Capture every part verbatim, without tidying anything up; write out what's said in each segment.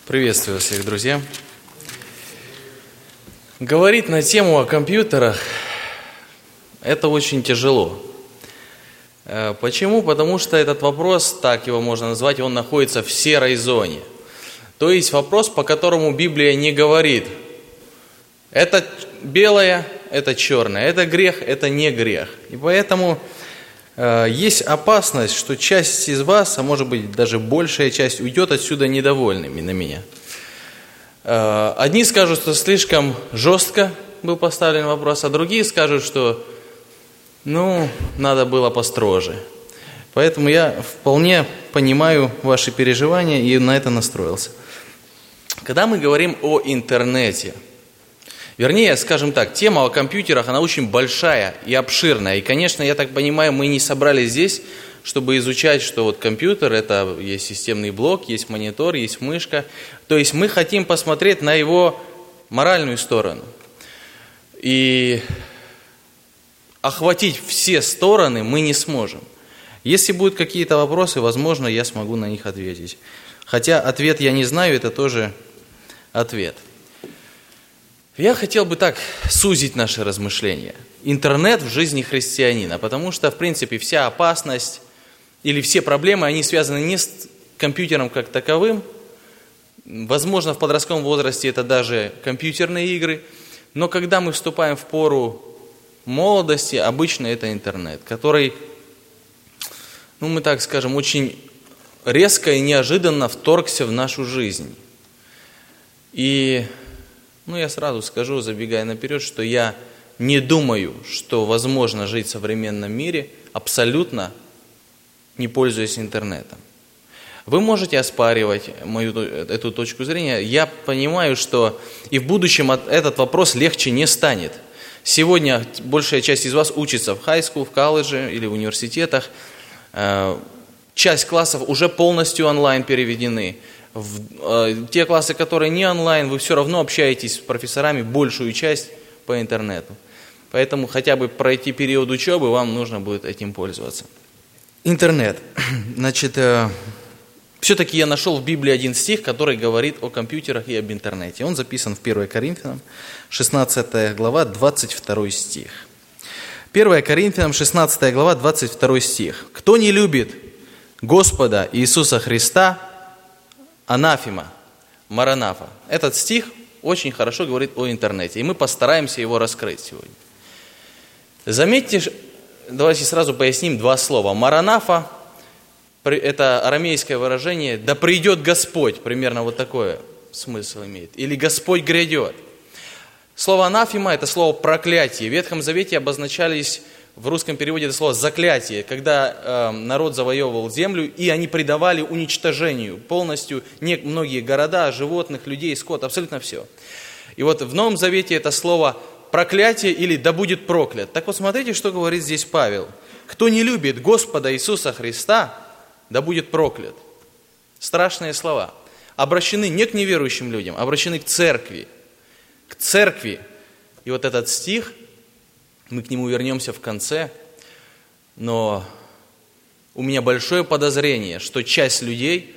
Приветствую всех, друзья. Говорить на тему о компьютерах – это очень тяжело. Почему? Потому что этот вопрос, так его можно назвать, он находится в серой зоне. То есть вопрос, по которому Библия не говорит: это белое, это черное, это грех, это не грех. И поэтому э, есть опасность, что часть из вас, а может быть даже большая часть, уйдет отсюда недовольными на меня. Э, одни скажут, что слишком жестко был поставлен вопрос, а другие скажут, что ну, надо было построже. Поэтому я вполне понимаю ваши переживания и на это настроился. Когда мы говорим о интернете, вернее, скажем так, тема о компьютерах, она очень большая и обширная. И, конечно, я так понимаю, мы не собрались здесь, чтобы изучать, что вот компьютер, это есть системный блок, есть монитор, есть мышка. То есть мы хотим посмотреть на его моральную сторону. И охватить все стороны мы не сможем. Если будут какие-то вопросы, возможно, я смогу на них ответить. Хотя ответ я не знаю, это тоже ответ. Я хотел бы так сузить наши размышления. Интернет в жизни христианина, потому что, в принципе, вся опасность или все проблемы, они связаны не с компьютером как таковым. Возможно, в подростковом возрасте это даже компьютерные игры. Но когда мы вступаем в пору молодости, обычно это интернет, который, ну мы так скажем, очень резко и неожиданно вторгся в нашу жизнь. И, ну я сразу скажу, забегая наперед, что я не думаю, что возможно жить в современном мире, абсолютно не пользуясь интернетом. Вы можете оспаривать мою эту точку зрения. Я понимаю, что и в будущем этот вопрос легче не станет. Сегодня большая часть из вас учится в хай-скул, в колледже или в университетах. Часть классов уже полностью онлайн переведены. В те классы, которые не онлайн, вы все равно общаетесь с профессорами большую часть по интернету. Поэтому хотя бы пройти период учебы вам нужно будет этим пользоваться. Интернет. Значит, все-таки я нашел в Библии один стих, который говорит о компьютерах и об интернете. Он записан в первое Коринфянам, шестнадцатая глава, двадцать второй стих. первое Коринфянам, шестнадцатая глава, двадцать второй стих. «Кто не любит Господа Иисуса Христа, анафема, маранафа». Этот стих очень хорошо говорит о интернете, и мы постараемся его раскрыть сегодня. Заметьте, давайте сразу поясним два слова. Маранафа – это арамейское выражение «да придет Господь», примерно вот такой смысл имеет, или «Господь грядет». Слово анафема – это слово проклятие. В Ветхом Завете обозначались, в русском переводе это слово заклятие, когда э, народ завоевывал землю, и они предавали уничтожению полностью не, многие города, животных, людей, скот, абсолютно все. И вот в Новом Завете это слово проклятие или «да будет проклят». Так вот смотрите, что говорит здесь Павел. «Кто не любит Господа Иисуса Христа, да будет проклят». Страшные слова. Обращены не к неверующим людям, обращены к церкви. К церкви. И вот этот стих, мы к нему вернемся в конце, но у меня большое подозрение, что часть людей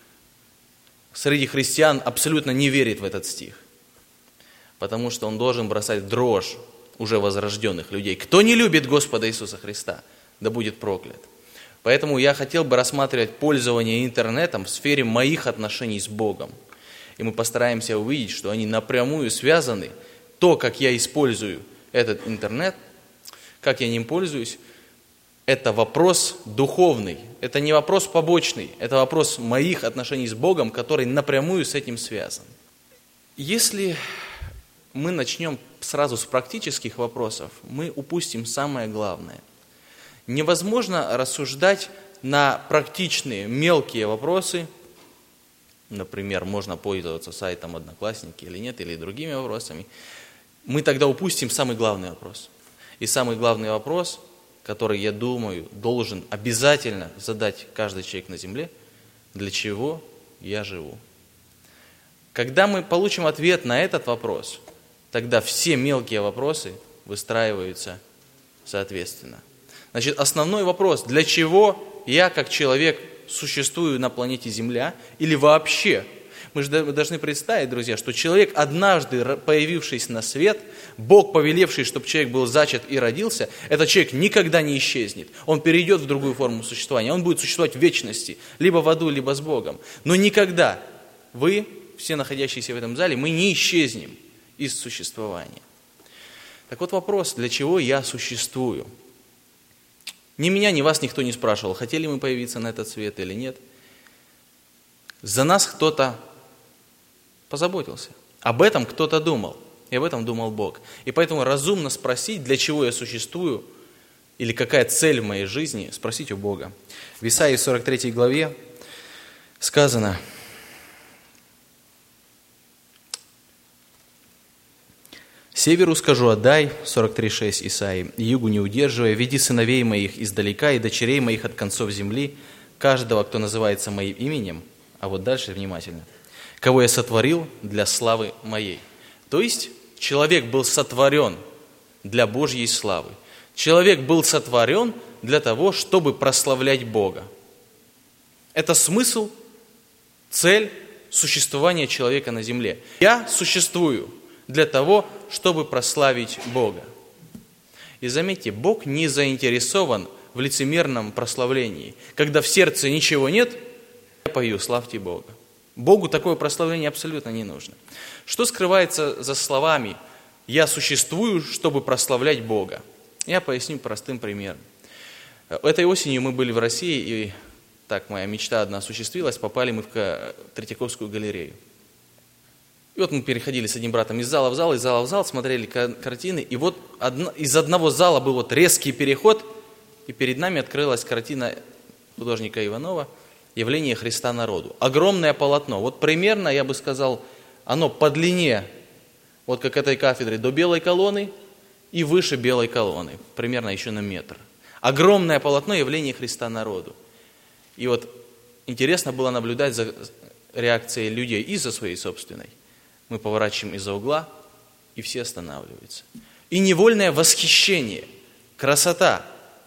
среди христиан абсолютно не верит в этот стих, потому что он должен бросать дрожь уже возрожденных людей. Кто не любит Господа Иисуса Христа, да будет проклят. Поэтому я хотел бы рассматривать пользование интернетом в сфере моих отношений с Богом. И мы постараемся увидеть, что они напрямую связаны. То, как я использую этот интернет, как я ним пользуюсь, это вопрос духовный. Это не вопрос побочный. Это вопрос моих отношений с Богом, который напрямую с этим связан. Если мы начнем сразу с практических вопросов, мы упустим самое главное. Невозможно рассуждать на практичные, мелкие вопросы. Например, можно пользоваться сайтом Одноклассники или нет, или другими вопросами. Мы тогда упустим самый главный вопрос. И самый главный вопрос, который, я думаю, должен обязательно задать каждый человек на земле: для чего я живу? Когда мы получим ответ на этот вопрос, тогда все мелкие вопросы выстраиваются соответственно. Значит, основной вопрос: для чего я, как человек, существую на планете Земля или вообще? Мы же должны представить, друзья, что человек, однажды появившись на свет, Бог, повелевший, чтобы человек был зачат и родился, этот человек никогда не исчезнет. Он перейдет в другую форму существования, он будет существовать в вечности, либо в аду, либо с Богом. Но никогда вы, все находящиеся в этом зале, мы не исчезнем из существования. Так вот вопрос, для чего я существую? Ни меня, ни вас никто не спрашивал, хотели мы появиться на этот свет или нет. За нас кто-то позаботился. Об этом кто-то думал. И об этом думал Бог. И поэтому разумно спросить, для чего я существую, или какая цель в моей жизни, спросить у Бога. В Исаии сорок третьей главе сказано: «Северу скажу отдай», сорок три шесть Исаии, «и югу не удерживая, веди сыновей моих издалека и дочерей моих от концов земли, каждого, кто называется моим именем». А вот дальше внимательно. «Кого я сотворил для славы моей». То есть человек был сотворен для Божьей славы. Человек был сотворен для того, чтобы прославлять Бога. Это смысл, цель существования человека на земле. Я существую для того, чтобы прославить Бога. И заметьте, Бог не заинтересован в лицемерном прославлении. Когда в сердце ничего нет, я пою «Славьте Бога». Богу такое прославление абсолютно не нужно. Что скрывается за словами «Я существую, чтобы прославлять Бога»? Я поясню простым примером. Этой осенью мы были в России, и так моя мечта одна осуществилась, попали мы в Третьяковскую галерею. И вот мы переходили с одним братом из зала в зал, из зала в зал, смотрели картины, и вот одно, из одного зала был вот резкий переход, и перед нами открылась картина художника Иванова «Явление Христа народу». Огромное полотно. Вот примерно, я бы сказал, оно по длине, вот как этой кафедры, до белой колонны и выше белой колонны, примерно еще на метр. Огромное полотно «Явление Христа народу». И вот интересно было наблюдать за реакцией людей и за своей собственной. Мы поворачиваем из-за угла, и все останавливаются. И невольное восхищение, красота.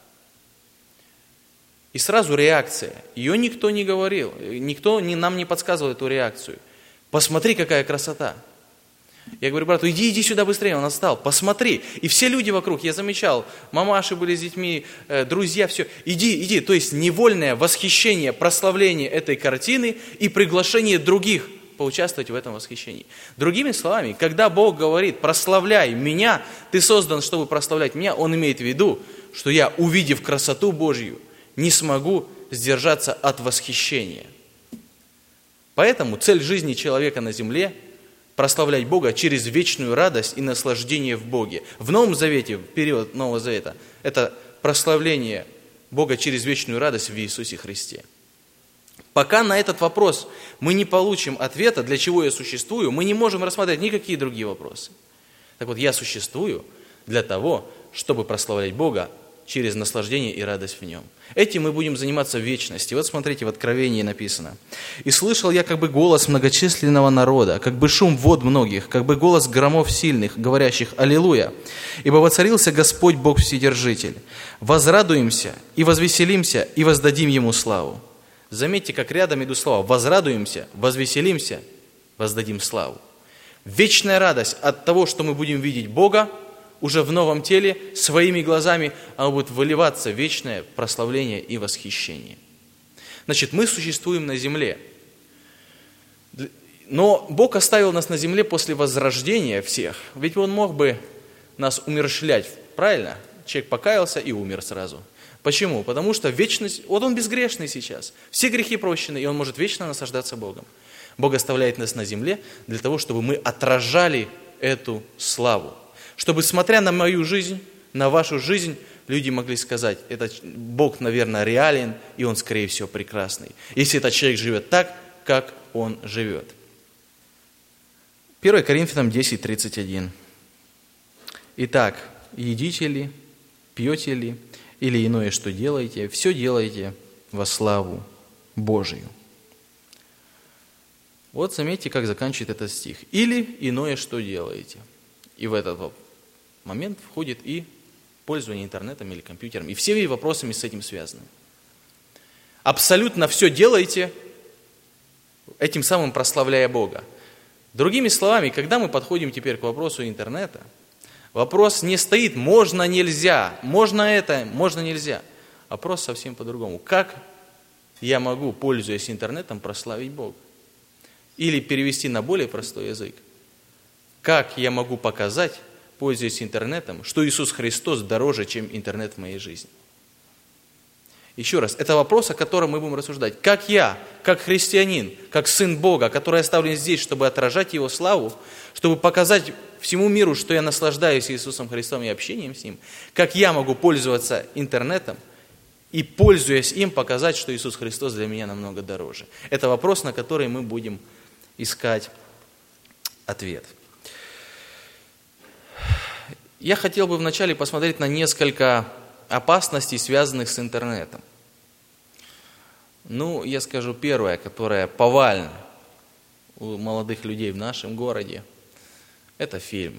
И сразу реакция. Ее никто не говорил, никто не, нам не подсказывал эту реакцию. Посмотри, какая красота. Я говорю брату, иди, иди сюда быстрее, он отстал, посмотри. И все люди вокруг, я замечал, мамаши были с детьми, э, друзья, все. Иди, иди. То есть невольное восхищение, прославление этой картины и приглашение других поучаствовать в этом восхищении. Другими словами, когда Бог говорит, прославляй меня, ты создан, чтобы прославлять меня, Он имеет в виду, что я, увидев красоту Божью, не смогу сдержаться от восхищения. Поэтому цель жизни человека на земле – прославлять Бога через вечную радость и наслаждение в Боге. В Новом Завете, в период Нового Завета, это прославление Бога через вечную радость в Иисусе Христе. Пока на этот вопрос мы не получим ответа, для чего я существую, мы не можем рассматривать никакие другие вопросы. Так вот, я существую для того, чтобы прославлять Бога через наслаждение и радость в Нем. Этим мы будем заниматься в вечности. Вот смотрите, в Откровении написано. «И слышал я как бы голос многочисленного народа, как бы шум вод многих, как бы голос громов сильных, говорящих «Аллилуйя! Ибо воцарился Господь Бог Вседержитель. Возрадуемся и возвеселимся и воздадим Ему славу». Заметьте, как рядом идут слова «возрадуемся», «возвеселимся», «воздадим славу». Вечная радость от того, что мы будем видеть Бога, уже в новом теле, своими глазами, оно будет выливаться в вечное прославление и восхищение. Значит, мы существуем на земле. Но Бог оставил нас на земле после возрождения всех. Ведь Он мог бы нас умерщвлять, правильно? Человек покаялся и умер сразу. Почему? Потому что вечность, вот Он безгрешный сейчас. Все грехи прощены, и Он может вечно наслаждаться Богом. Бог оставляет нас на земле для того, чтобы мы отражали эту славу. Чтобы, смотря на мою жизнь, на вашу жизнь, люди могли сказать, этот Бог, наверное, реален, и Он, скорее всего, прекрасный. Если этот человек живет так, как он живет. первое Коринфянам десять тридцать один. «Итак, едите ли, пьете ли, или иное, что делаете, все делайте во славу Божию». Вот заметьте, как заканчивает этот стих. «Или иное, что делаете». И в этот момент входит и пользование интернетом или компьютером, и все вопросами с этим связаны. Абсолютно все делайте этим самым прославляя Бога. Другими словами, когда мы подходим теперь к вопросу интернета, вопрос не стоит «можно, нельзя», «можно это», «можно, нельзя». Вопрос совсем по-другому. Как я могу, пользуясь интернетом, прославить Бога? Или перевести на более простой язык. Как я могу показать, пользуясь интернетом, что Иисус Христос дороже, чем интернет в моей жизни? Еще раз, это вопрос, о котором мы будем рассуждать. Как я, как христианин, как сын Бога, который оставлен здесь, чтобы отражать Его славу, чтобы показать всему миру, что я наслаждаюсь Иисусом Христом и общением с Ним, как я могу пользоваться интернетом и, пользуясь им, показать, что Иисус Христос для меня намного дороже. Это вопрос, на который мы будем искать ответ. Я хотел бы вначале посмотреть на несколько опасностей, связанных с интернетом. Ну, я скажу первое, которое повально у молодых людей в нашем городе, это фильмы.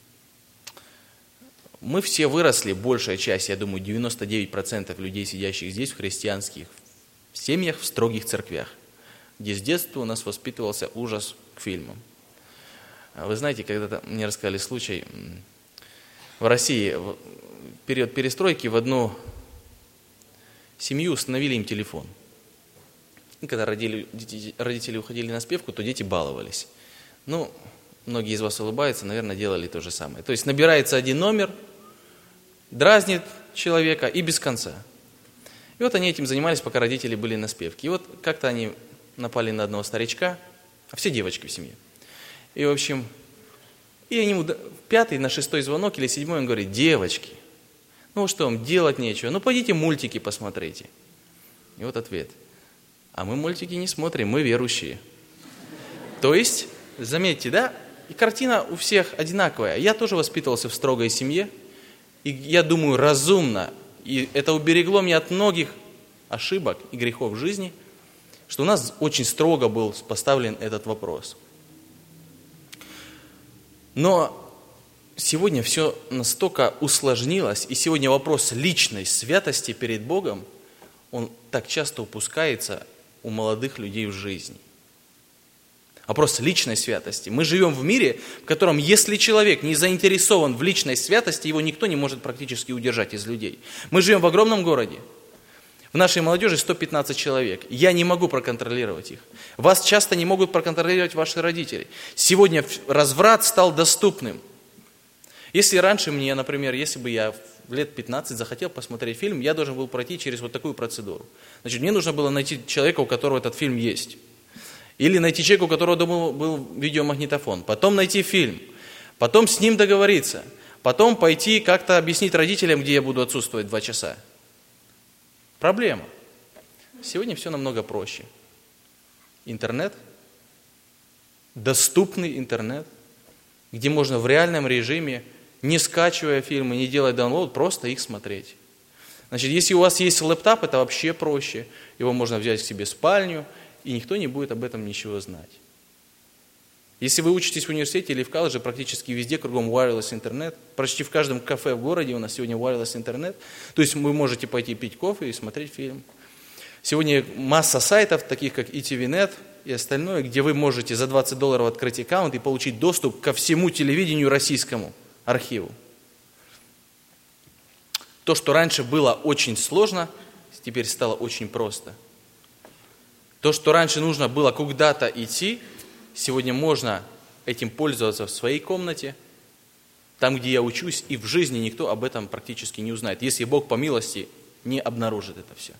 Мы все выросли, большая часть, я думаю, девяносто девять процентов людей, сидящих здесь, в христианских семьях, в строгих церквях, где с детства у нас воспитывался ужас к фильмам. Вы знаете, когда-то мне рассказали случай, в России в период перестройки в одну семью установили им телефон. И когда родители, родители уходили на спевку, то дети баловались. Ну, многие из вас улыбаются, наверное, делали то же самое. То есть набирается один номер, дразнит человека и без конца. И вот они этим занимались, пока родители были на спевке. И вот как-то они напали на одного старичка, а все девочки в семье. И, в общем, и они ему пятый на шестой звонок или седьмой, он говорит: девочки, ну что вам, делать нечего, ну пойдите мультики посмотрите. И вот ответ: а мы мультики не смотрим, мы верующие. То есть, заметьте, да, и картина у всех одинаковая. Я тоже воспитывался в строгой семье, и я думаю, разумно, и это уберегло меня от многих ошибок и грехов в жизни, что у нас очень строго был поставлен этот вопрос. Но сегодня все настолько усложнилось, и сегодня вопрос личной святости перед Богом, он так часто упускается у молодых людей в жизни. Вопрос личной святости. Мы живем в мире, в котором, если человек не заинтересован в личной святости, его никто не может практически удержать из людей. Мы живем в огромном городе. В нашей молодежи сто пятнадцать человек. Я не могу проконтролировать их. Вас часто не могут проконтролировать ваши родители. Сегодня разврат стал доступным. Если раньше мне, например, если бы я в лет пятнадцать захотел посмотреть фильм, я должен был пройти через вот такую процедуру. Значит, мне нужно было найти человека, у которого этот фильм есть. Или найти человека, у которого дома был видеомагнитофон. Потом найти фильм. Потом с ним договориться. Потом пойти как-то объяснить родителям, где я буду отсутствовать два часа. Проблема. Сегодня все намного проще. Интернет, доступный интернет, где можно в реальном режиме, не скачивая фильмы, не делая даунлоуд, просто их смотреть. Значит, если у вас есть лэптоп, это вообще проще. Его можно взять к себе в спальню, и никто не будет об этом ничего знать. Если вы учитесь в университете или в колледже, практически везде кругом wireless интернет. Почти в каждом кафе в городе у нас сегодня wireless интернет. То есть вы можете пойти пить кофе и смотреть фильм. Сегодня масса сайтов, таких как и ти ви нет и остальное, где вы можете за двадцать долларов открыть аккаунт и получить доступ ко всему телевидению российскому архиву. То, что раньше было очень сложно, теперь стало очень просто. То, что раньше нужно было куда-то идти, сегодня можно этим пользоваться в своей комнате, там, где я учусь, и в жизни никто об этом практически не узнает, если Бог по милости не обнаружит это все.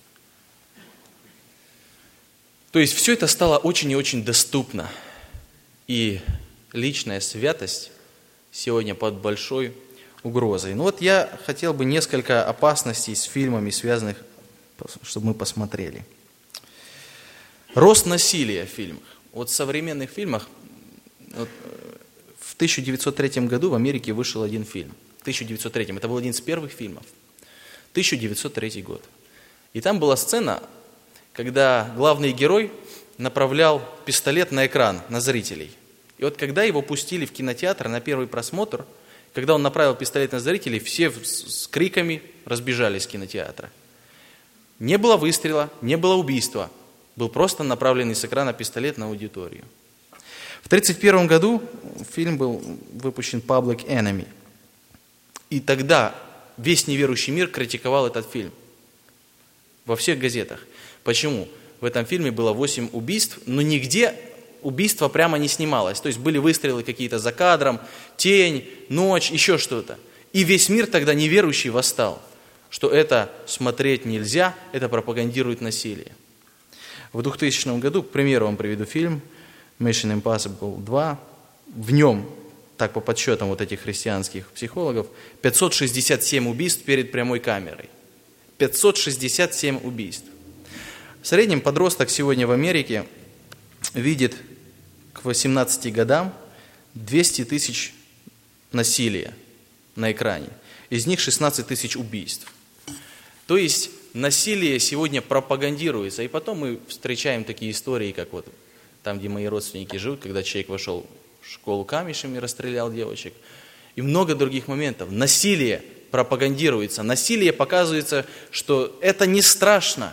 То есть все это стало очень и очень доступно. И личная святость сегодня под большой угрозой. Ну вот я хотел бы несколько опасностей с фильмами, связанных, чтобы мы посмотрели. Рост насилия в фильмах. Вот в современных фильмах, вот, в тысяча девятьсот третьем году в Америке вышел один фильм. В тысяча девятьсот третьем, это был один из первых фильмов. тысяча девятьсот третий год. И там была сцена, когда главный герой направлял пистолет на экран, на зрителей. И вот когда его пустили в кинотеатр на первый просмотр, когда он направил пистолет на зрителей, все с криками разбежались из кинотеатра. Не было выстрела, не было убийства. Был просто направленный с экрана пистолет на аудиторию. В тридцать первом году фильм был выпущен «Public Enemy». И тогда весь неверующий мир критиковал этот фильм. Во всех газетах. Почему? В этом фильме было восемь убийств, но нигде убийство прямо не снималось. То есть были выстрелы какие-то за кадром, тень, ночь, еще что-то. И весь мир тогда неверующий восстал, что это смотреть нельзя, это пропагандирует насилие. В двухтысячном году, к примеру, вам приведу фильм Mission Impossible два. В нем, так по подсчетам вот этих христианских психологов, пятьсот шестьдесят семь убийств перед прямой камерой. пятьсот шестьдесят семь убийств. В среднем подросток сегодня в Америке видит к восемнадцати годам двести тысяч насилия на экране. Из них шестнадцать тысяч убийств. То есть насилие сегодня пропагандируется. И потом мы встречаем такие истории, как вот там, где мои родственники живут, когда человек вошел в школу камешем и расстрелял девочек. И много других моментов. Насилие пропагандируется. Насилие показывается, что это не страшно.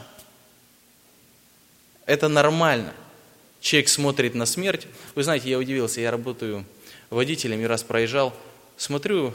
Это нормально. Человек смотрит на смерть. Вы знаете, я удивился, я работаю водителем и раз проезжал, смотрю,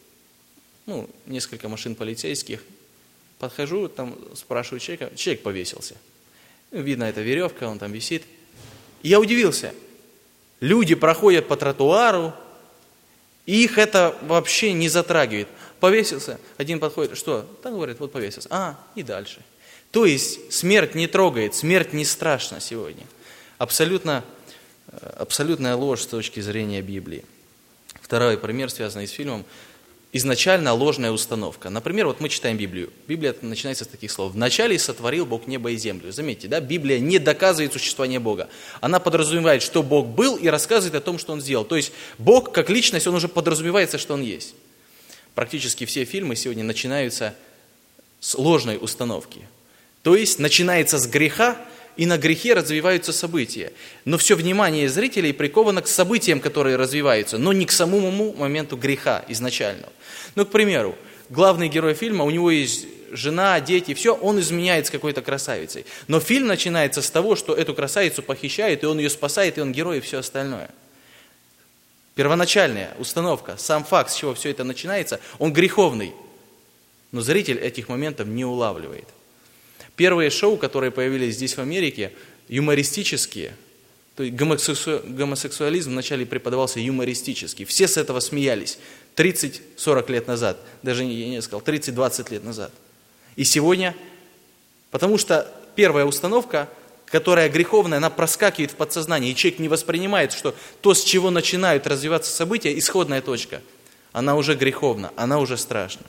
ну, несколько машин полицейских, подхожу, там спрашиваю человека, человек повесился. Видно, это веревка, он там висит. И я удивился. Люди проходят по тротуару, и их это вообще не затрагивает. Повесился, один подходит, что? Так говорит, вот повесился. А, и дальше. То есть смерть не трогает, смерть не страшна сегодня. Абсолютно, абсолютная ложь с точки зрения Библии. Второй пример, связанный с фильмом. Изначально ложная установка. Например, вот мы читаем Библию. Библия начинается с таких слов. «Вначале сотворил Бог небо и землю». Заметьте, да, Библия не доказывает существование Бога. Она подразумевает, что Бог был, и рассказывает о том, что Он сделал. То есть Бог, как личность, Он уже подразумевается, что Он есть. Практически все фильмы сегодня начинаются с ложной установки. То есть начинается с греха, и на грехе развиваются события. Но все внимание зрителей приковано к событиям, которые развиваются, но не к самому моменту греха изначального. Ну, к примеру, главный герой фильма, у него есть жена, дети, все, он изменяет с какой-то красавицей. Но фильм начинается с того, что эту красавицу похищают, и он ее спасает, и он герой, и все остальное. Первоначальная установка, сам факт, с чего все это начинается, он греховный. Но зритель этих моментов не улавливает. Первые шоу, которые появились здесь в Америке, юмористические, то есть гомосексу... гомосексуализм вначале преподавался юмористически. Все с этого смеялись тридцать-сорок лет назад, даже я не сказал, тридцать-двадцать лет назад. И сегодня, потому что первая установка, которая греховная, она проскакивает в подсознание, и человек не воспринимает, что то, с чего начинают развиваться события, исходная точка, она уже греховна, она уже страшна.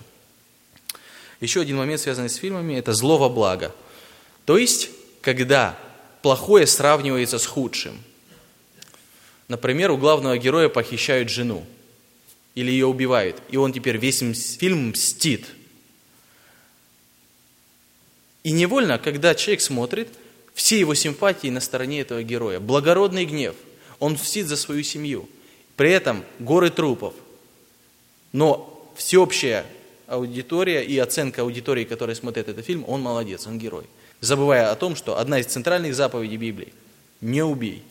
Еще один момент, связанный с фильмами, это зло во благо. То есть, когда плохое сравнивается с худшим. Например, у главного героя похищают жену. Или ее убивают. И он теперь весь фильм мстит. И невольно, когда человек смотрит, все его симпатии на стороне этого героя. Благородный гнев. Он мстит за свою семью. При этом горы трупов. Но всеобщая аудитория и оценка аудитории, которая смотрит этот фильм, он молодец, он герой. Забывая о том, что одна из центральных заповедей Библии – не убей.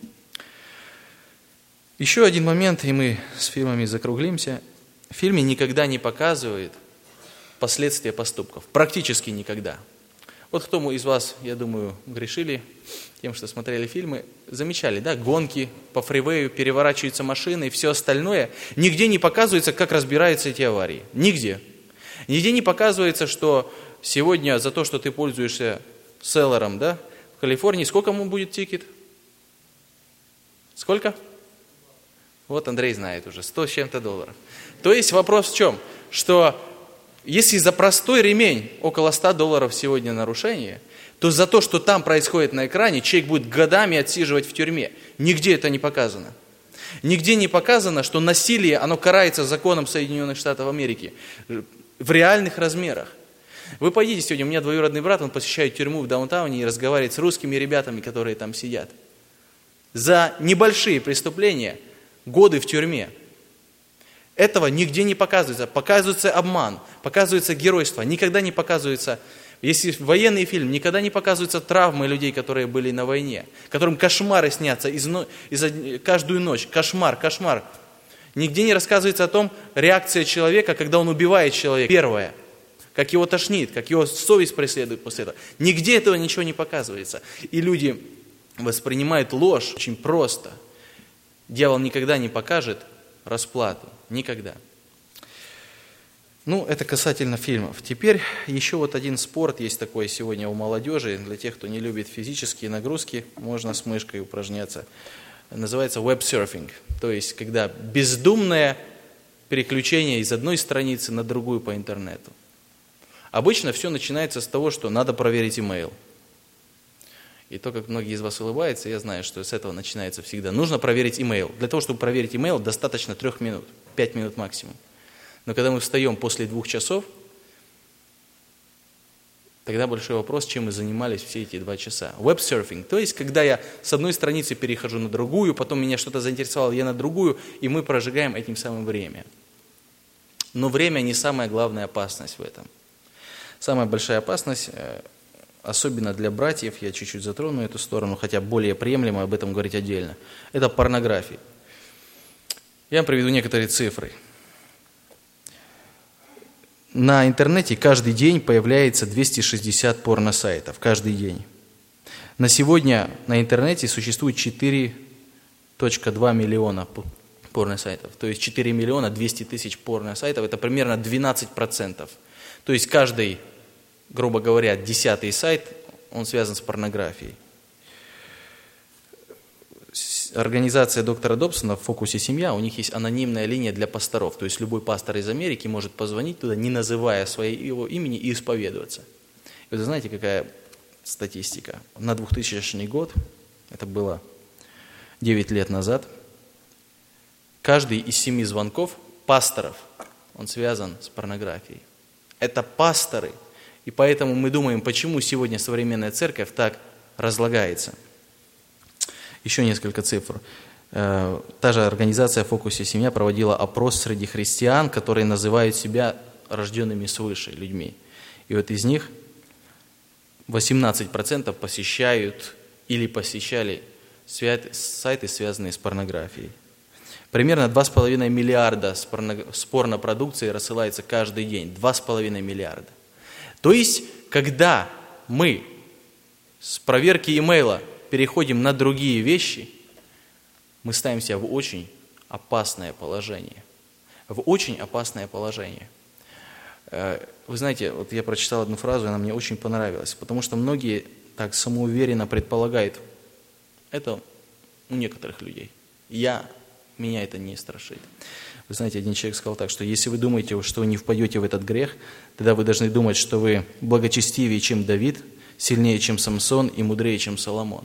Еще один момент, и мы с фильмами закруглимся. В фильме никогда не показывают последствия поступков. Практически никогда. Вот кто из вас, я думаю, грешили тем, что смотрели фильмы, замечали, да, гонки по фривею, переворачиваются машины и все остальное. Нигде не показывается, как разбираются эти аварии. Нигде. Нигде не показывается, что сегодня за то, что ты пользуешься селлером, да, в Калифорнии, сколько ему будет тикет? Сколько? Вот Андрей знает уже, сто с чем-то долларов. То есть вопрос в чем? Что если за простой ремень около ста долларов сегодня нарушение, то за то, что там происходит на экране, человек будет годами отсиживать в тюрьме. Нигде это не показано. Нигде не показано, что насилие, оно карается законом Соединенных Штатов Америки в реальных размерах. Вы пойдите сегодня, у меня двоюродный брат, он посещает тюрьму в даунтауне и разговаривает с русскими ребятами, которые там сидят. За небольшие преступления годы в тюрьме. Этого нигде не показывается. Показывается обман, показывается геройство. Никогда не показывается Если военный фильм, никогда не показываются травмы людей, которые были на войне, которым кошмары снятся из, из, каждую ночь. Кошмар, кошмар. Нигде не рассказывается о том, реакция человека, когда он убивает человека. Первое. Как его тошнит, как его совесть преследует после этого. Нигде этого ничего не показывается. И люди воспринимают ложь очень просто. Дьявол никогда не покажет расплату. Никогда. Ну, это касательно фильмов. Теперь еще вот один спорт есть такой сегодня у молодежи. Для тех, кто не любит физические нагрузки, можно с мышкой упражняться. Называется веб-серфинг. То есть, когда бездумное переключение из одной страницы на другую по интернету. Обычно все начинается с того, что надо проверить имейл. И то, как многие из вас улыбаются, я знаю, что с этого начинается всегда. Нужно проверить имейл. Для того, чтобы проверить имейл, достаточно трех минут, пять минут максимум. Но когда мы встаем после двух часов, тогда большой вопрос, чем мы занимались все эти два часа. Веб-серфинг, то есть, когда я с одной страницы перехожу на другую, потом меня что-то заинтересовало, я на другую, и мы прожигаем этим самым время. Но время не самая главная опасность в этом. Самая большая опасность, особенно для братьев, я чуть-чуть затрону эту сторону, хотя более приемлемо об этом говорить отдельно, это порнография. Я вам приведу некоторые цифры. На интернете каждый день появляется двести шестьдесят порносайтов, каждый день. На сегодня на интернете существует четыре целых два миллиона порносайтов, то есть четыре миллиона двести тысяч порносайтов, это примерно двенадцать процентов. То есть каждый, грубо говоря, десятый сайт, он связан с порнографией. Организация доктора Добсона в фокусе «Семья», у них есть анонимная линия для пасторов. То есть любой пастор из Америки может позвонить туда, не называя своего имени, и исповедоваться. И вы знаете, какая статистика? На двухтысячный год, это было девять лет назад, каждый из семи звонков пасторов, он связан с порнографией. Это пасторы. И поэтому мы думаем, почему сегодня современная церковь так разлагается. Еще несколько цифр. Та же организация в фокусе «Семья» проводила опрос среди христиан, которые называют себя рожденными свыше людьми. И вот из них восемнадцать процентов посещают или посещали сайты, связанные с порнографией. Примерно два с половиной миллиарда с порнопродукцией рассылается каждый день. два с половиной миллиарда. То есть, когда мы с проверки имейла переходим на другие вещи, мы ставим себя в очень опасное положение. В очень опасное положение. Вы знаете, вот я прочитал одну фразу, и она мне очень понравилась, потому что многие так самоуверенно предполагают, это у некоторых людей. Я, меня это не страшит. Вы знаете, один человек сказал так, что если вы думаете, что вы не впадете в этот грех, тогда вы должны думать, что вы благочестивее, чем Давид, сильнее, чем Самсон и мудрее, чем Соломон.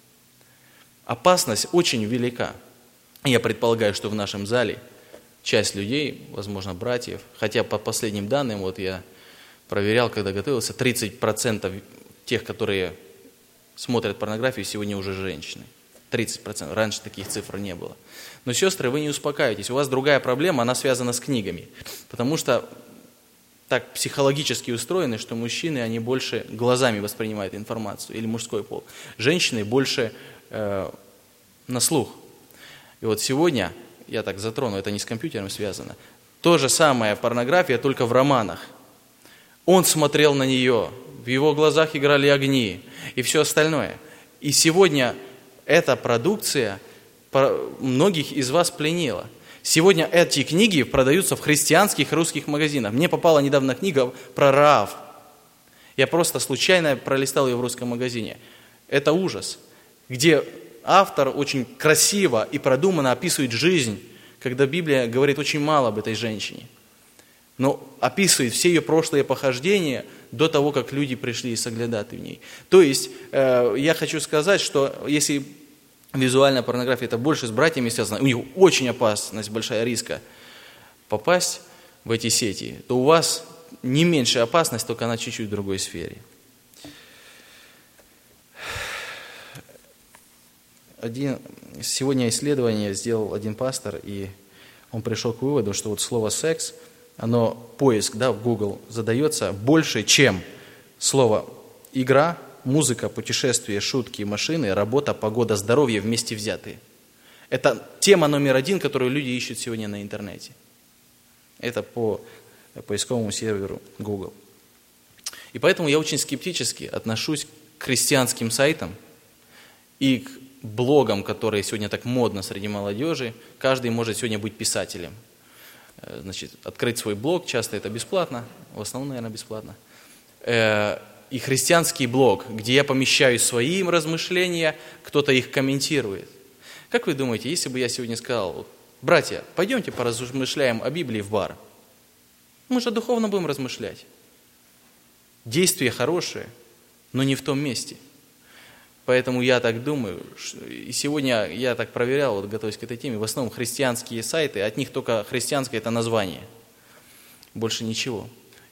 Опасность очень велика. Я предполагаю, что в нашем зале часть людей, возможно, братьев, хотя по последним данным, вот я проверял, когда готовился, тридцать процентов тех, которые смотрят порнографию, сегодня уже женщины. тридцать процентов. Раньше таких цифр не было. Но, сестры, вы не успокаивайтесь. У вас другая проблема, она связана с книгами. Потому что так психологически устроены, что мужчины, они больше глазами воспринимают информацию, или мужской пол. Женщины больше э, на слух. И вот сегодня, я так затрону, это не с компьютером связано, то же самое порнография, только в романах. Он смотрел на нее, в его глазах играли огни и все остальное. И сегодня эта продукция многих из вас пленила. Сегодня эти книги продаются в христианских русских магазинах. Мне попала недавно книга про Раав. Я просто случайно пролистал ее в русском магазине. Это ужас, где автор очень красиво и продуманно описывает жизнь, когда Библия говорит очень мало об этой женщине. Но описывает все ее прошлые похождения до того, как люди пришли и соглядаты в ней. То есть, э, я хочу сказать, что если визуальная порнография это больше с братьями связано, у них очень опасность, большая риска попасть в эти сети, то у вас не меньшая опасность, только она чуть-чуть в другой сфере. Один, сегодня исследование сделал один пастор, и он пришел к выводу, что вот слово «секс», оно, поиск, да, в Google задается больше, чем Слово «игра», музыка, путешествия, шутки, машины, работа, погода, здоровье вместе взятые. Это тема номер один, которую люди ищут сегодня на интернете. Это по поисковому серверу Google. И поэтому я очень скептически отношусь к христианским сайтам и к блогам, которые сегодня так модно среди молодежи. Каждый может сегодня быть писателем. Значит, открыть свой блог, часто это бесплатно, в основном, наверное, бесплатно. И христианский блог, где я помещаю свои размышления, кто-то их комментирует. Как вы думаете, если бы я сегодня сказал: братья, пойдемте поразмышляем о Библии в бар? Мы же духовно будем размышлять. Действие хорошее, но не в том месте. Поэтому я так думаю, и сегодня я так проверял, вот готовясь к этой теме, в основном христианские сайты, от них только христианское это название, больше ничего.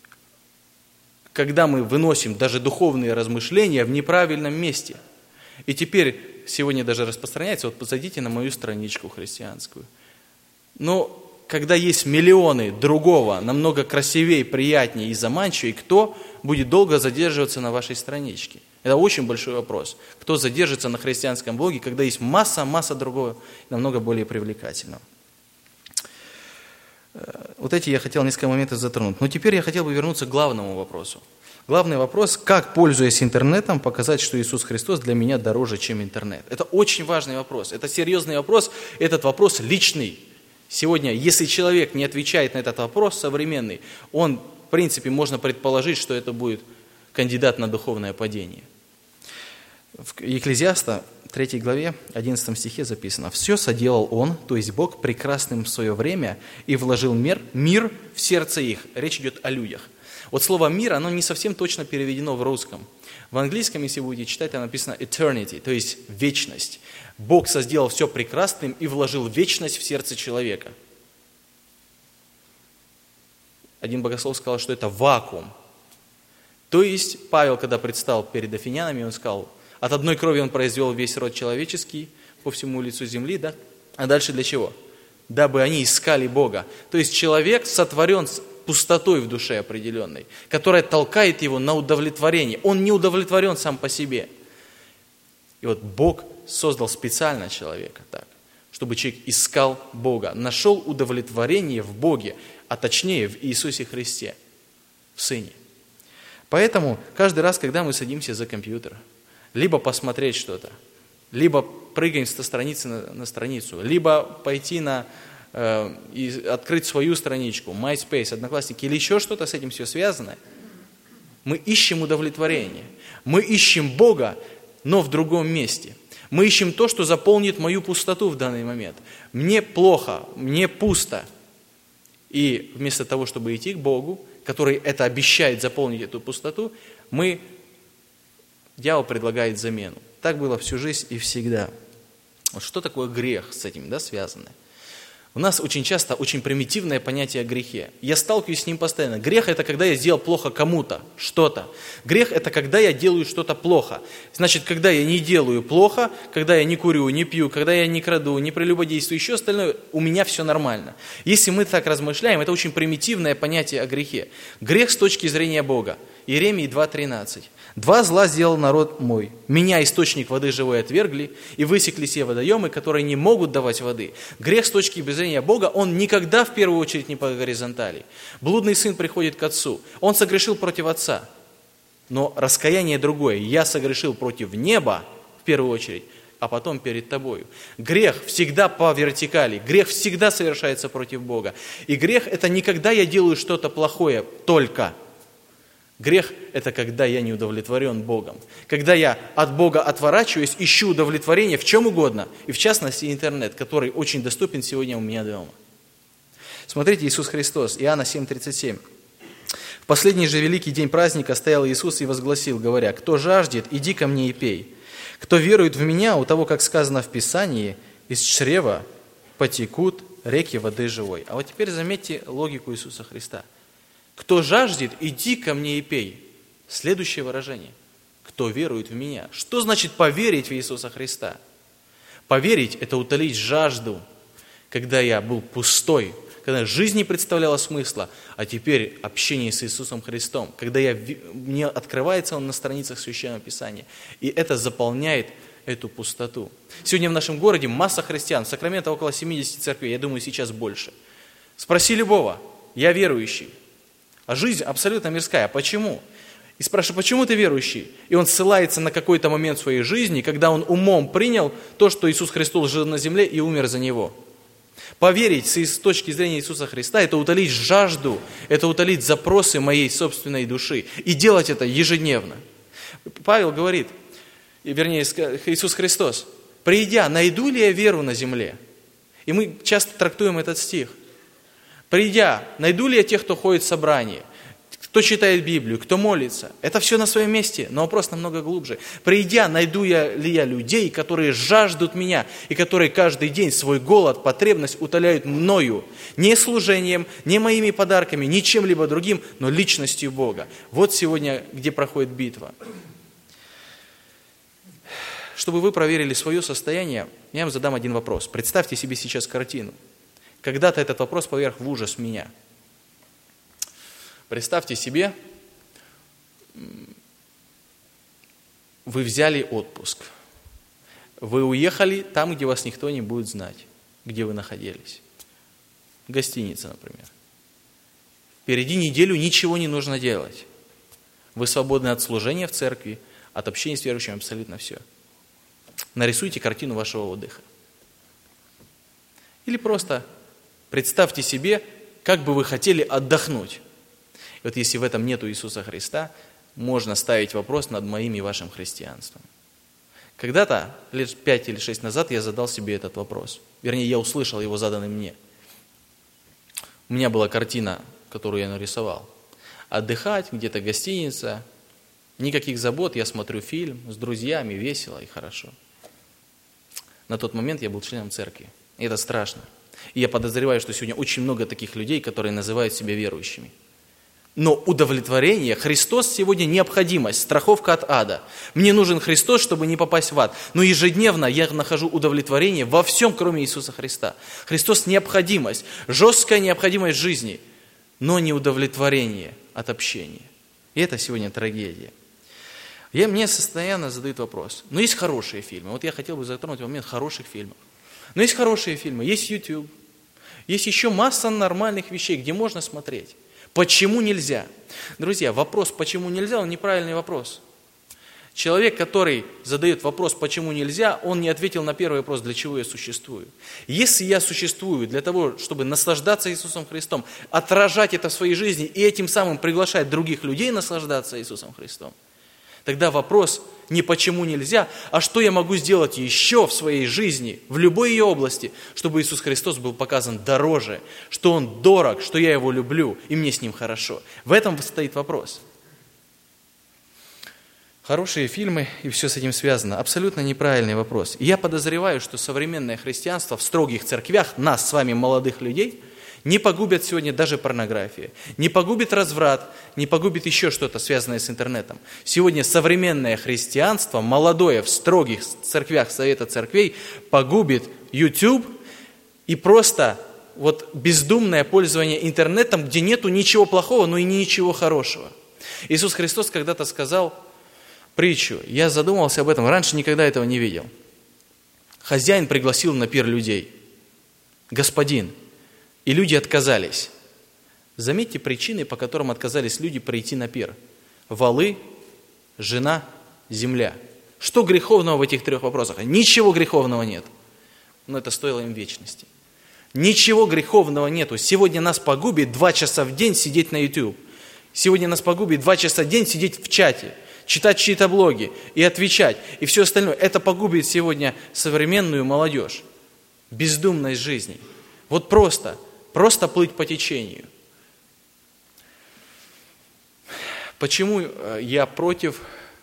Когда мы выносим даже духовные размышления в неправильном месте, и теперь сегодня даже распространяется, вот зайдите на мою страничку христианскую, но когда есть миллионы другого, намного красивее, приятнее и заманчивее, кто будет долго задерживаться на вашей страничке? Это очень большой вопрос. Кто задержится на христианском блоге, когда есть масса-масса другого, намного более привлекательного? Вот эти я хотел несколько моментов затронуть. Но теперь я хотел бы вернуться к главному вопросу. Главный вопрос, как, пользуясь интернетом, показать, что Иисус Христос для меня дороже, чем интернет. Это очень важный вопрос. Это серьезный вопрос. Этот вопрос личный. Сегодня, если человек не отвечает на этот вопрос современный, он, в принципе, можно предположить, что это будет кандидат на духовное падение. В Екклезиаста третьей главе, одиннадцатом стихе записано: «Все соделал Он, то есть Бог, прекрасным в свое время, и вложил мир, мир в сердце их». Речь идет о людях. Вот слово «мир», оно не совсем точно переведено в русском. В английском, если будете читать, там написано eternity, то есть вечность. Бог создал все прекрасным и вложил вечность в сердце человека. Один богослов сказал, что это вакуум. То есть Павел, когда предстал перед афинянами, он сказал: от одной крови он произвел весь род человеческий по всему лицу земли, да? А дальше для чего? Дабы они искали Бога. То есть человек сотворен с пустотой в душе определенной, которая толкает его на удовлетворение. Он не удовлетворен сам по себе. И вот Бог создал специально человека так, чтобы человек искал Бога, нашел удовлетворение в Боге, а точнее в Иисусе Христе, в Сыне. Поэтому каждый раз, когда мы садимся за компьютер, либо посмотреть что-то, либо прыгаем с страницы на, на страницу, либо пойти на, э, и открыть свою страничку, MySpace, Одноклассники, или еще что-то с этим все связано, мы ищем удовлетворение. Мы ищем Бога, но в другом месте. Мы ищем то, что заполнит мою пустоту в данный момент. Мне плохо, мне пусто. И вместо того, чтобы идти к Богу, который это обещает заполнить эту пустоту, мы, дьявол предлагает замену. Так было всю жизнь и всегда. Вот что такое грех с этим, да, связано? У нас очень часто очень примитивное понятие о грехе. Я сталкиваюсь с ним постоянно. Грех – это когда я сделал плохо кому-то, что-то. Грех – это когда я делаю что-то плохо. Значит, когда я не делаю плохо, когда я не курю, не пью, когда я не краду, не прелюбодействую, еще остальное, у меня все нормально. Если мы так размышляем, это очень примитивное понятие о грехе. Грех с точки зрения Бога. Иеремии два тринадцать. «Два зла сделал народ мой. Меня, источник воды живой, отвергли, и высекли все водоемы, которые не могут давать воды». Грех с точки зрения Бога, он никогда в первую очередь не по горизонтали. Блудный сын приходит к отцу. Он согрешил против отца. Но раскаяние другое. Я согрешил против неба в первую очередь, а потом перед тобою. Грех всегда по вертикали. Грех всегда совершается против Бога. И грех – это не когда я делаю что-то плохое только. Грех – это когда я не удовлетворен Богом. Когда я от Бога отворачиваюсь, ищу удовлетворение в чем угодно. И в частности интернет, который очень доступен сегодня у меня дома. Смотрите, Иисус Христос, Иоанна семь тридцать семь. «В последний же великий день праздника стоял Иисус и возгласил, говоря: кто жаждет, иди ко мне и пей. Кто верует в меня, у того, как сказано в Писании, из чрева потекут реки воды живой». А вот теперь заметьте логику Иисуса Христа. «Кто жаждет, иди ко мне и пей». Следующее выражение. «Кто верует в меня». Что значит поверить в Иисуса Христа? Поверить – это утолить жажду, когда я был пустой, когда жизнь не представляла смысла, а теперь общение с Иисусом Христом, когда я, мне открывается Он на страницах Священного Писания, и это заполняет эту пустоту. Сегодня в нашем городе масса христиан, в Сакраменто около семидесяти церквей, я думаю, сейчас больше. Спроси любого, я верующий, а жизнь абсолютно мирская. Почему? И спрашиваю, почему ты верующий? И он ссылается на какой-то момент своей жизни, когда он умом принял то, что Иисус Христос жил на земле и умер за него. Поверить с точки зрения Иисуса Христа – это утолить жажду, это утолить запросы моей собственной души. И делать это ежедневно. Павел говорит, вернее, Иисус Христос, «Придя, найду ли я веру на земле?» И мы часто трактуем этот стих. «Придя, найду ли я тех, кто ходит в собрание?» Кто читает Библию, кто молится. Это все на своем месте, но вопрос намного глубже. Придя, найду я ли я людей, которые жаждут меня, и которые каждый день свой голод, потребность утоляют мною. Не служением, не моими подарками, не чем-либо другим, но личностью Бога. Вот сегодня, где проходит битва. Чтобы вы проверили свое состояние, я вам задам один вопрос. Представьте себе сейчас картину. Когда-то этот вопрос поверг в ужас меня. Представьте себе, вы взяли отпуск, вы уехали там, где вас никто не будет знать, где вы находились. Гостиница, например. Впереди неделю ничего не нужно делать. Вы свободны от служения в церкви, от общения с верующими, абсолютно все. Нарисуйте картину вашего отдыха. Или просто представьте себе, как бы вы хотели отдохнуть. И вот если в этом нету Иисуса Христа, можно ставить вопрос над моим и вашим христианством. Когда-то, лет пять или шесть назад, я задал себе этот вопрос. Вернее, я услышал его заданный мне. У меня была картина, которую я нарисовал. Отдыхать, где-то гостиница, никаких забот, я смотрю фильм с друзьями, весело и хорошо. На тот момент я был членом церкви. И это страшно. И я подозреваю, что сегодня очень много таких людей, которые называют себя верующими. Но удовлетворение, Христос сегодня необходимость, страховка от ада. Мне нужен Христос, чтобы не попасть в ад. Но ежедневно я нахожу удовлетворение во всем, кроме Иисуса Христа. Христос необходимость, жесткая необходимость жизни, но не удовлетворение от общения. И это сегодня трагедия. Я, мне постоянно задают вопрос. Но есть хорошие фильмы. Вот я хотел бы затронуть момент хороших фильмов. Но есть хорошие фильмы, есть YouTube. Есть еще масса нормальных вещей, где можно смотреть. Почему нельзя? Друзья, вопрос «почему нельзя» он неправильный вопрос. Человек, который задает вопрос «почему нельзя», он не ответил на первый вопрос «для чего я существую?». Если я существую для того, чтобы наслаждаться Иисусом Христом, отражать это в своей жизни и этим самым приглашать других людей наслаждаться Иисусом Христом, тогда вопрос не «почему нельзя», а что я могу сделать еще в своей жизни, в любой ее области, чтобы Иисус Христос был показан дороже, что Он дорог, что я Его люблю, и мне с Ним хорошо. В этом стоит вопрос. Хорошие фильмы, и все с этим связано. Абсолютно неправильный вопрос. И я подозреваю, что современное христианство в строгих церквях, нас с вами, молодых людей, не погубит сегодня даже порнография, не погубит разврат, не погубит еще что-то, связанное с интернетом. Сегодня современное христианство, молодое, в строгих церквях Совета Церквей, погубит YouTube и просто вот бездумное пользование интернетом, где нету ничего плохого, но и ничего хорошего. Иисус Христос когда-то сказал притчу, я задумался об этом, раньше никогда этого не видел. Хозяин пригласил на пир людей, господин, и люди отказались. Заметьте причины, по которым отказались люди прийти на пир. Волы, жена, земля. Что греховного в этих трех вопросах? Ничего греховного нет. Но это стоило им вечности. Ничего греховного нету. Сегодня нас погубит два часа в день сидеть на YouTube. Сегодня нас погубит два часа в день сидеть в чате, читать чьи-то блоги и отвечать. И все остальное. Это погубит сегодня современную молодежь. Бездумность жизни. Вот просто... Просто плыть по течению. Почему я против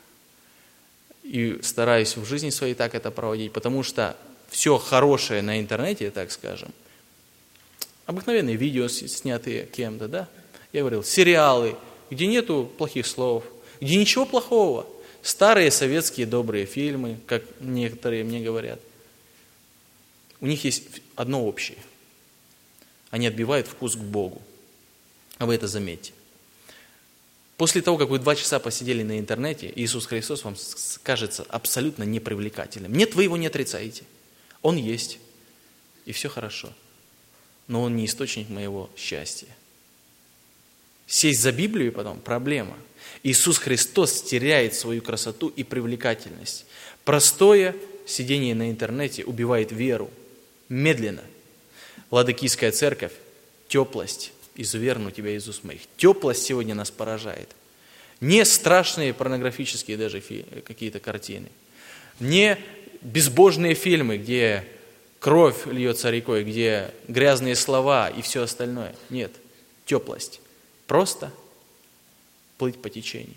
и стараюсь в жизни своей так это проводить? Потому что все хорошее на интернете, так скажем, обыкновенные видео, снятые кем-то, да? Я говорил, сериалы, где нету плохих слов, где ничего плохого. Старые советские добрые фильмы, как некоторые мне говорят. У них есть одно общее. Они отбивают вкус к Богу. А вы это заметьте. После того, как вы два часа посидели на интернете, Иисус Христос вам кажется абсолютно непривлекательным. Нет, вы его не отрицаете. Он есть. И все хорошо. Но он не источник моего счастья. Сесть за Библию потом – проблема. Иисус Христос теряет свою красоту и привлекательность. Простое сидение на интернете убивает веру. Медленно. Ладыкийская церковь, теплость, изуверну тебя из уст моих. Теплость сегодня нас поражает. Не страшные порнографические даже какие-то картины. Не безбожные фильмы, где кровь льется рекой, где грязные слова и все остальное. Нет, теплость. Просто плыть по течению.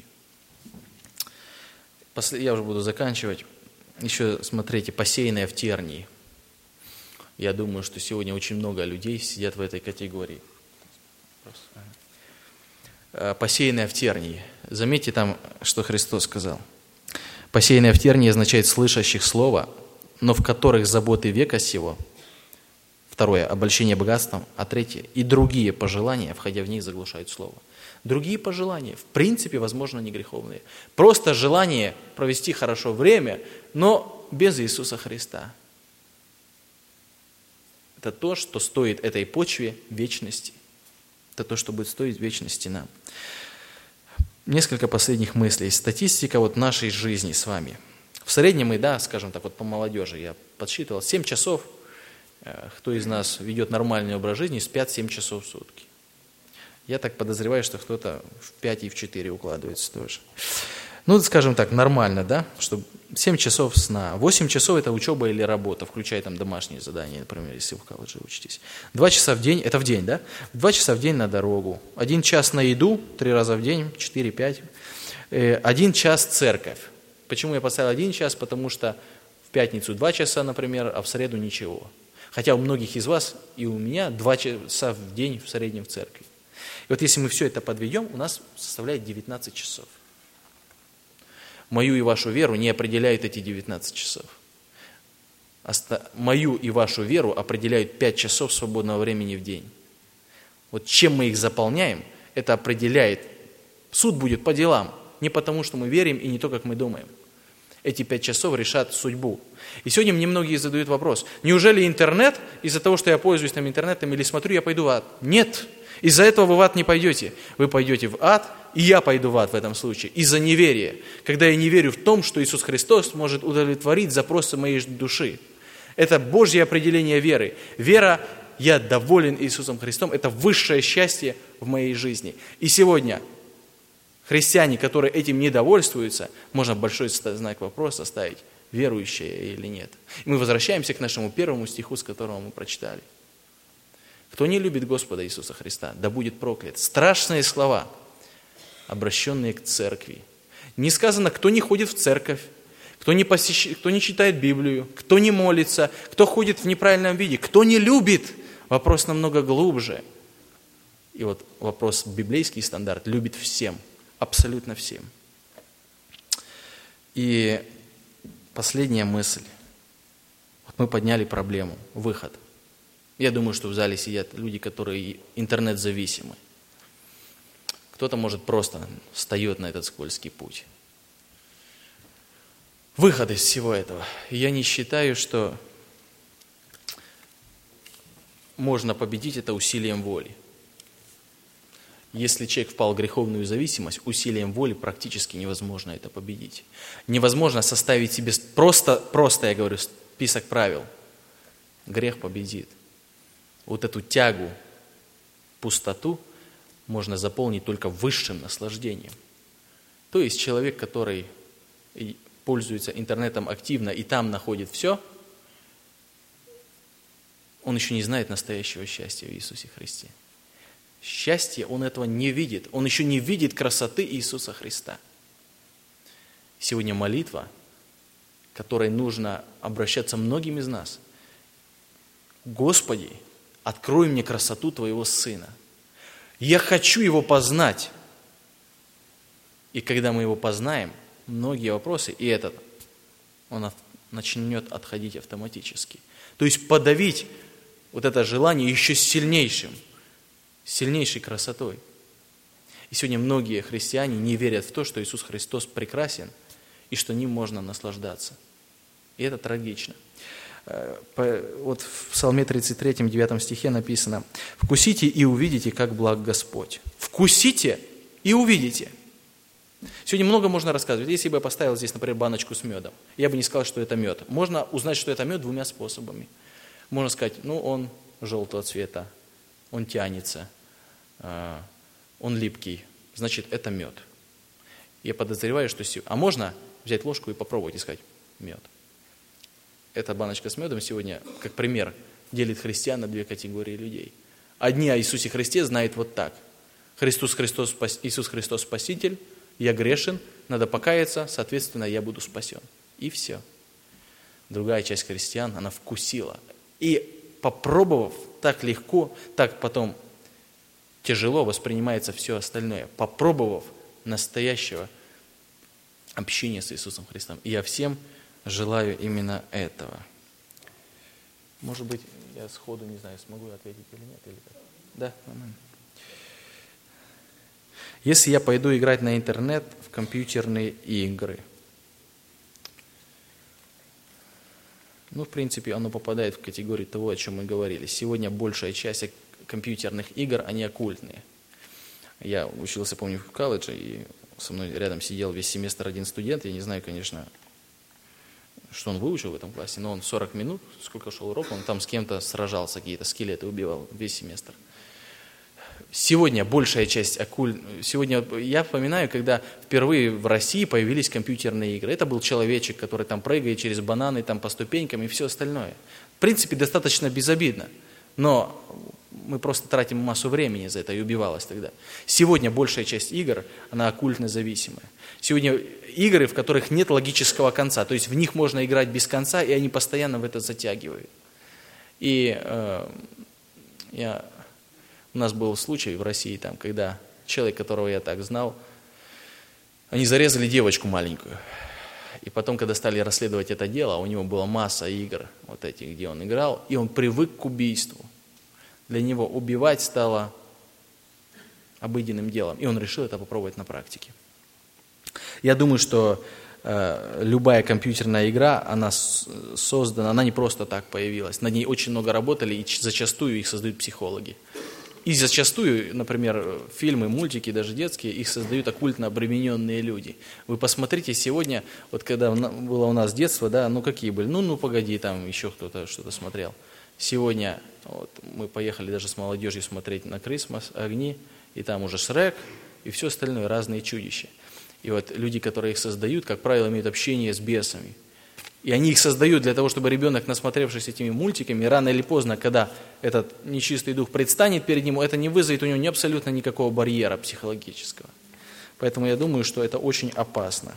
После, я уже буду заканчивать. Еще, смотрите, посеянное в тернии. Я думаю, что сегодня очень много людей сидят в этой категории. Посеянное в тернии. Заметьте там, что Христос сказал. Посеянное в тернии означает слышащих слова, но в которых заботы века сего. Второе, обольщение богатством. А третье, и другие пожелания, входя в них, заглушают слово. Другие пожелания, в принципе, возможно, не греховные. Просто желание провести хорошо время, но без Иисуса Христа. Это то, что стоит этой почве вечности. Это то, что будет стоить вечности нам. Несколько последних мыслей. Статистика вот нашей жизни с вами. В среднем мы, да, скажем так, вот по молодежи я подсчитывал, семь часов, кто из нас ведет нормальный образ жизни, спят семь часов в сутки. Я так подозреваю, что кто-то в пять и в четыре укладывается тоже. Ну, скажем так, нормально, да, чтобы семь часов сна, восемь часов это учеба или работа, включая там домашние задания, например, если вы в колледже учитесь. два часа в день, это в день, да? два часа в день на дорогу, один час на еду, три раза в день, четыре-пять, один час церковь. Почему я поставил один час? Потому что в пятницу два часа, например, а в среду ничего. Хотя у многих из вас и у меня два часа в день в среднем в церкви. И вот если мы все это подведем, у нас составляет девятнадцать часов. Мою и вашу веру не определяют эти девятнадцать часов. Мою и вашу веру определяют пять часов свободного времени в день. Вот чем мы их заполняем, это определяет. Суд будет по делам, не потому, что мы верим и не то, как мы думаем. Эти пять часов решат судьбу. И сегодня мне многие задают вопрос, неужели интернет, из-за того, что я пользуюсь там интернетом или смотрю, я пойду в ад? Нет. Из-за этого вы в ад не пойдете. Вы пойдете в ад, и я пойду в ад в этом случае. Из-за неверия. Когда я не верю в том, что Иисус Христос может удовлетворить запросы моей души. Это Божье определение веры. Вера, я доволен Иисусом Христом, это высшее счастье в моей жизни. И сегодня христиане, которые этим не довольствуются, можно большой знак вопроса ставить, верующие или нет. И мы возвращаемся к нашему первому стиху, с которого мы прочитали. Кто не любит Господа Иисуса Христа, да будет проклят. Страшные слова, обращенные к церкви. Не сказано, кто не ходит в церковь, кто не, посещ... кто не читает Библию, кто не молится, кто ходит в неправильном виде, кто не любит. Вопрос намного глубже. И вот вопрос, библейский стандарт, любит всем, абсолютно всем. И последняя мысль. Вот мы подняли проблему, выход. Я думаю, что в зале сидят люди, которые интернет-зависимы. Кто-то, может, просто встает на этот скользкий путь. Выход из всего этого. Я не считаю, что можно победить это усилием воли. Если человек впал в греховную зависимость, усилием воли практически невозможно это победить. Невозможно составить себе просто, просто, я говорю, список правил. Грех победит. Вот эту тягу, пустоту можно заполнить только высшим наслаждением. То есть человек, который пользуется интернетом активно и там находит все, он еще не знает настоящего счастья в Иисусе Христе. Счастье он этого не видит. Он еще не видит красоты Иисуса Христа. Сегодня молитва, которой нужно обращаться многим из нас. Господи, открой мне красоту Твоего Сына. Я хочу Его познать. И когда мы Его познаем, многие вопросы, и этот, он начнет отходить автоматически. То есть подавить вот это желание еще сильнейшим, сильнейшей красотой. И сегодня многие христиане не верят в то, что Иисус Христос прекрасен и что ним можно наслаждаться. И это трагично. Вот в Псалме тридцать третьем, девятом стихе написано: «Вкусите и увидите, как благ Господь». Вкусите и увидите. Сегодня много можно рассказывать. Если бы я поставил здесь, например, баночку с медом, я бы не сказал, что это мед. Можно узнать, что это мед, двумя способами. Можно сказать, ну, он желтого цвета, он тянется, он липкий, значит, это мед. Я подозреваю, что... А можно взять ложку и попробовать и сказать, мед. Эта баночка с медом сегодня, как пример, делит христиан на две категории людей. Одни о Иисусе Христе знают вот так. Христос, Христос, Иисус Христос Спаситель, я грешен, надо покаяться, соответственно, я буду спасен. И все. Другая часть христиан, она вкусила. И попробовав, так легко, так потом тяжело воспринимается все остальное. Попробовав настоящего общения с Иисусом Христом. И я всем желаю именно этого. Может быть, я сходу не знаю, смогу ответить или нет. Или как? Да? Нормально. Если я пойду играть на интернет в компьютерные игры, ну, в принципе, оно попадает в категорию того, о чем мы говорили. Сегодня большая часть компьютерных игр, они оккультные. Я учился, помню, в колледже, и со мной рядом сидел весь семестр один студент. Я не знаю, конечно, что он выучил в этом классе, но он сорок минут, сколько шел урок, он там с кем-то сражался, какие-то скелеты убивал весь семестр. Сегодня большая часть оккульт... Сегодня я вспоминаю, когда впервые в России появились компьютерные игры. Это был человечек, который там прыгает через бананы, там по ступенькам и все остальное. В принципе, достаточно безобидно, но мы просто тратим массу времени за это и убивалось тогда. Сегодня большая часть игр, она оккультно зависимая. Сегодня игры, в которых нет логического конца, то есть в них можно играть без конца, и они постоянно в это затягивают. И э, я... У нас был случай в России, там, когда человек, которого я так знал, они зарезали девочку маленькую. И потом, когда стали расследовать это дело, у него была масса игр, вот этих, где он играл, и он привык к убийству. Для него убивать стало обыденным делом, и он решил это попробовать на практике. Я думаю, что э, любая компьютерная игра, она создана, она не просто так появилась. Над ней очень много работали, и зачастую их создают психологи. И зачастую, например, фильмы, мультики, даже детские, их создают оккультно обремененные люди. Вы посмотрите сегодня, вот когда было у нас детство, да, ну какие были, ну, ну погоди, там еще кто-то что-то смотрел. Сегодня вот, мы поехали даже с молодежью смотреть на Крисмас, огни, и там уже Шрек, и все остальное, разные чудища. И вот люди, которые их создают, как правило, имеют общение с бесами. И они их создают для того, чтобы ребенок, насмотревшись этими мультиками, рано или поздно, когда этот нечистый дух предстанет перед ним, это не вызовет у него ни абсолютно никакого барьера психологического. Поэтому я думаю, что это очень опасно.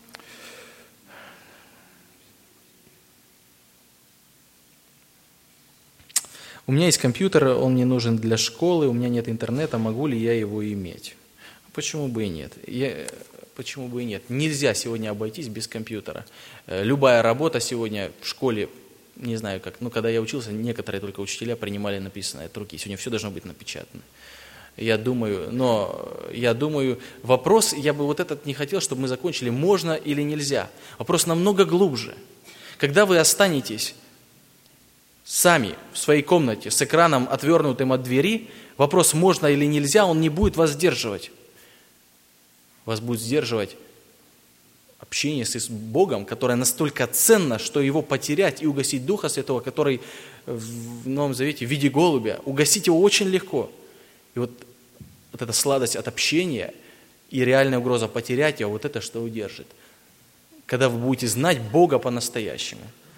У меня есть компьютер, он мне нужен для школы, у меня нет интернета, могу ли я его иметь? Почему бы и нет? Я... Почему бы и нет? Нельзя сегодня обойтись без компьютера. Любая работа сегодня в школе, не знаю как, ну когда я учился, некоторые только учителя принимали написанное от руки. Сегодня все должно быть напечатано. Я думаю, но я думаю, вопрос, я бы вот этот не хотел, чтобы мы закончили, можно или нельзя. Вопрос намного глубже. Когда вы останетесь сами в своей комнате с экраном, отвернутым от двери, вопрос, можно или нельзя, он не будет вас сдерживать. Вас будет сдерживать общение с Богом, которое настолько ценно, что его потерять и угасить Духа Святого, который в Новом Завете в виде голубя, угасить его очень легко. И вот, вот эта сладость от общения и реальная угроза потерять его, вот это что удержит. Когда вы будете знать Бога по-настоящему.